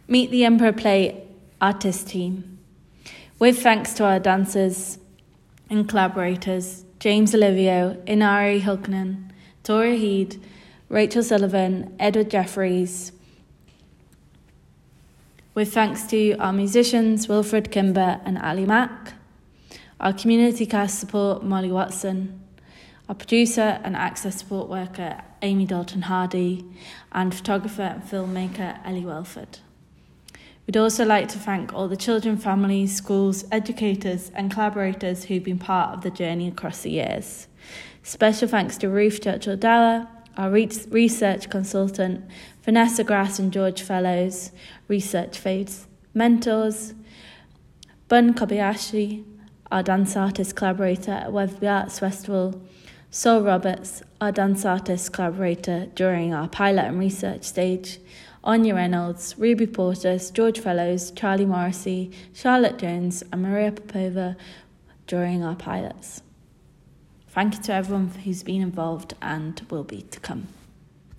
Meet the Emperor Play artist team. With thanks to our dancers and collaborators, James Olivio, Inari Hilkonen, Tora Heed, Rachel Sullivan, Edward Jeffries. With thanks to our musicians, Wilfred Kimber and Ali Mack. Our community cast support, Molly Watson. Our producer and access support worker, Amy Dalton Hardy. And photographer and filmmaker, Ellie Welford. We'd also like to thank all the children, families, schools, educators and collaborators who've been part of the journey across the years. Special thanks to Ruth Churchill-Della, our research consultant, Vanessa Grass and George Fellows, research phase mentors, Bun Kobayashi, our dance artist collaborator at Wetherby Arts Festival, Sol Roberts, our dance artist collaborator during our pilot and research stage, Anya Reynolds, Ruby Portis, George Fellows, Charlie Morrissey, Charlotte Jones and Maria Popova during our pilots. Thank you to everyone who's been involved and will be to come.